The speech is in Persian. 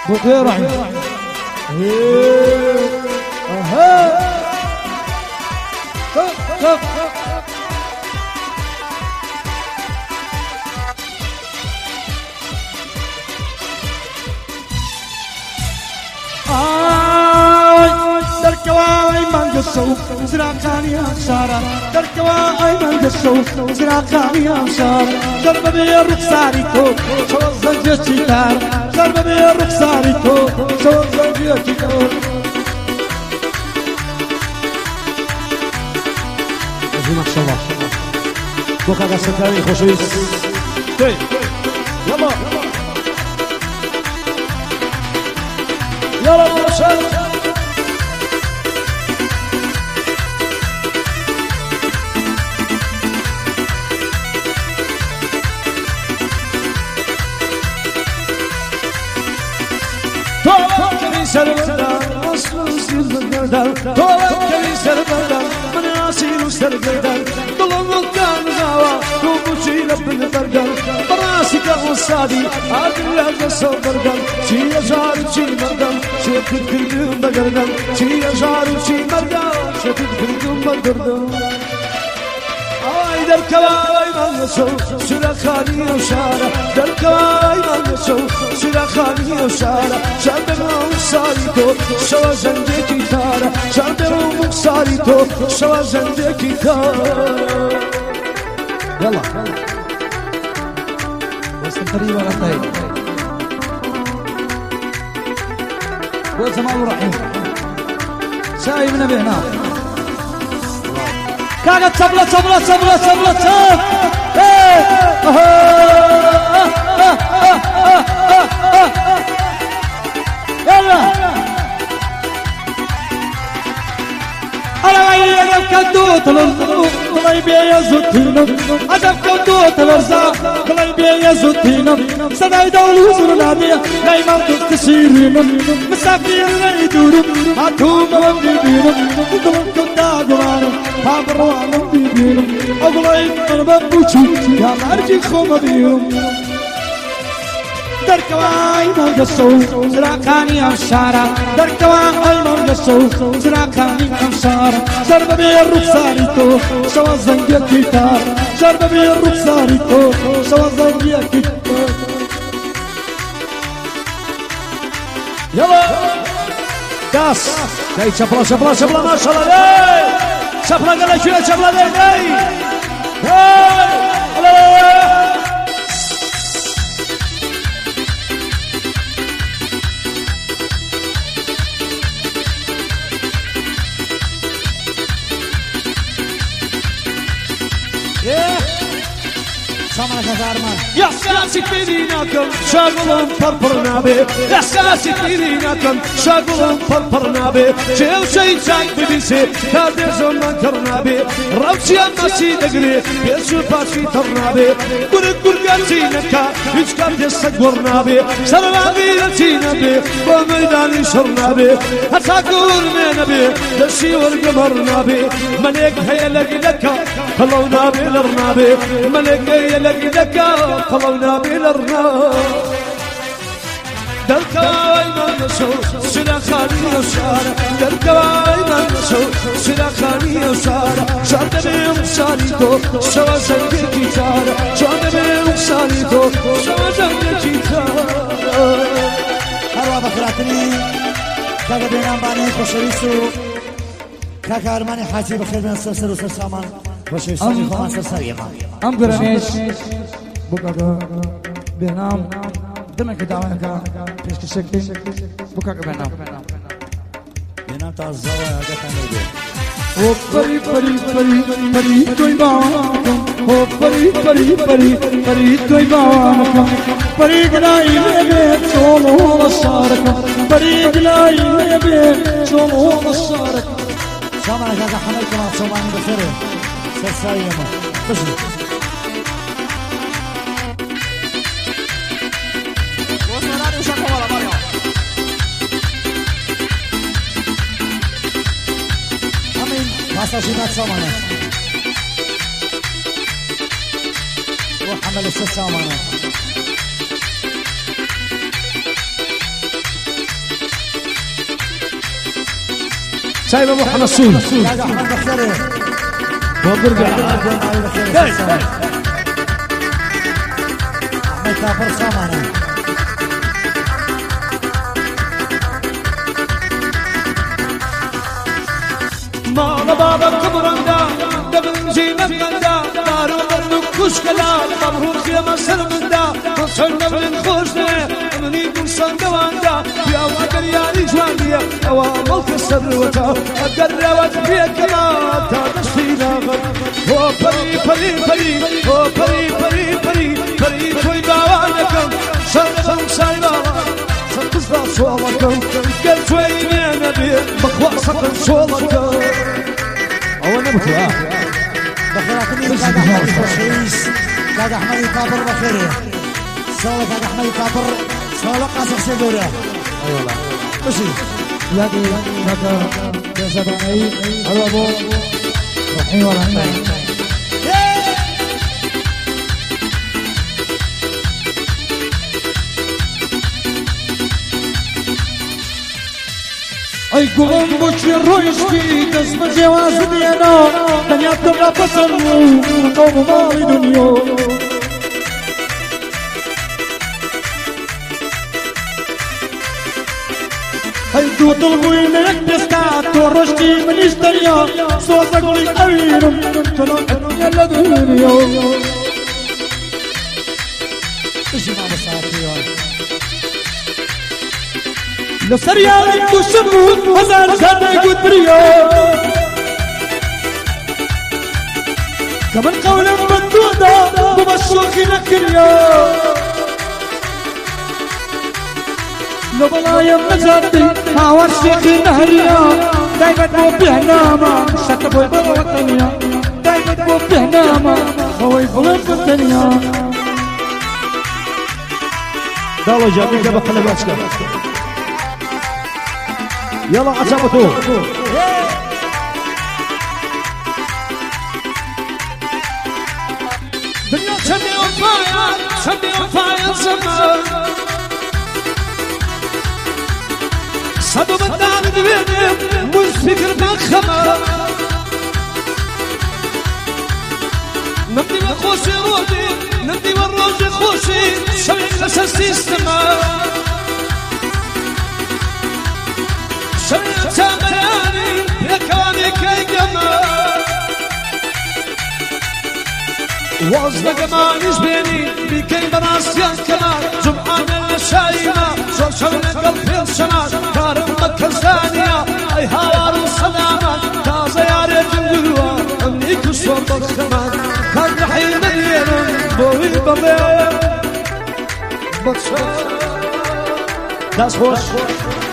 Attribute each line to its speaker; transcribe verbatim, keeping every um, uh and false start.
Speaker 1: وغير عين اها دركواي من قصو زراقاني أمسارة دركواي من قصو زراقاني أمسارة ضرب بي الرخصاري تو شو الزنجة تيتار ضرب بي الرخصاري تو شو الزنجة تيتار ما شاء الله بوكا قصتاني خوشويس تي يلا يلا مرشد سربردار أصل سربردار طولت كلي سربردار من أصيل سربردار ظلم الكان غاوى ومشي لبن بردار براسك الصادي عادل لك الصبردار شي يجار شي مردار شي تذكركم بقردار شي يجار شي مردار شي تذكركم بقردار در کواي من شو سرخاني وشارع در کواي من شو سرخاني وشارع شربم ساريتو شو زندگی تارا شربم ساريتو شو زندگی تارا يلا بس قريبة غطاي وزمان رحيم شاي من بهنا كاغا تبلا تبلا تبلا تبلا تب يلا على غير كدوت طلعي بيا زوتينا عجب كدوت الارزاق طلعي بيا زوتينا سداي دولو زرنابيا نايما تكسيرنا مسافير يدورم هاتوم وبيبينا كلهم كداغوانا فابرو عم بيبينا اغلاي ببوچي يا مرجي خومبيهم دركواي مرقصو زراقاني أمشارة دركواي مرقصو زراقاني أمشارة شرب بي الرخصاريتو شوى زنجي كتار شرب بي الرخصاريتو شوى زنجي كتار يلا داس جاي شبلا شبلا شبلا ما شاء الله شبلا قال شوية شبلا جاي جاي يا ساسي فيناكم شاغلهم فرفرنا به يا ساسي فيناكم شاغلهم فرفرنا به شيء شيء شاي بديسي كادر زمان كرنا به روشي أمسي دقري بيشو باشي ترنا به قرق قرقاتي نكا هيش كاد يستقورنا به سرنا بيلتينا به وميداني شرنا به هتاقور مينا به دشي ورقمرنا به ملك هيا لقي لكا خلونا بلرنا به ملك هيا لقي لكا خلونا بلرنا دركواي من شو سلاخاني وشارع دركواي من شو سلاخاني وشارع شاد بيم ساريتو شو زنجي كتار شاد بيم ساريتو شو زنجي كتار
Speaker 2: هروا بخراتني كاغا بينام باني خوشويسو كاغا ارماني حاجي بخير من سرسر وسر سامان خوشويسو خمان سرسر يمان
Speaker 1: ام برنيش بوكاغا بينام دمك دعوانا پیش کشکی بوكا بينام
Speaker 2: بينام تا الزاوية هاجة نيدي
Speaker 1: او پری پری پری پری توي باوانكم او پری پری پری پری توي باوانكم پری گلاي لبي چولو لشاركم پری گلاي لبي چولو لشاركم
Speaker 2: سامان كاغا حمل كمان سامان بخير سرسر يمان بشري مساجينات سامانة وحمل الست سامانة
Speaker 1: سايب ابو حنصون
Speaker 2: كاك احمد بخير
Speaker 1: وبرجع
Speaker 2: احمد كافر سامانا
Speaker 1: ما بابا كبرندا دبن زينب مندا دارو برنو كشكلا مبروك يا مسر مندا صرنا من خوشنا مني بنصن دواندا يا وقر يا رجالية اوامل كسر وتا اقربت فيك ما تدشينا غد هو بري بري بري هو بري بري بري بري توي باوانكم شرطم سايبا سقف صوتكم قلت وين انا بي بخواصك صوتكم أول نبتو آه
Speaker 2: بخيراتني كاك احمد خوشيس كاك احمد كابر بخير سولة كاك احمد كابر سولة قاسق سيدورة
Speaker 1: اي والله
Speaker 2: ماشي
Speaker 1: يادي كاكا جسد عي هلو ابو روحي والله
Speaker 3: ای گم بچی رویشکی دست مجواز دینا دنیا تبلا پسنو قوم مالی دنیا ای دو طلبوی نک دستا تو رشتی منیش دریا سوزا گولی اویرم طلعت یلا دنیا
Speaker 2: ايش ما بصاتي
Speaker 3: لو سريان تشمو هزار زاد قدريو كمان قولا مندودا بمشوك نكريو لو بلايا مجادي هاور شيخي نهريا دايما بو بهناما شكبوي بوطنيا دايما بو بهناما خوي بلن بطنيا
Speaker 1: دالو جابي جابا خلي باشكا يلا عصابته دنيا تبي وفايا تبي وفايا زمان صدو بدان دبيني مش فكر بخمر نبدي بخوشي روحي نبدي بالروج خوشي شوي لسسي السماء شمت مراني يكواني كي جمال وازد جماليش بيني بكي براسيان كمال جمعان الشايمة شو شون قلبي الشمال كارم مكة الثانية اي هاوار السلامة تازة يا ريت القلوة امني كسور بالخمال كان رحيم مليون بوي ببير بطشار داس خوش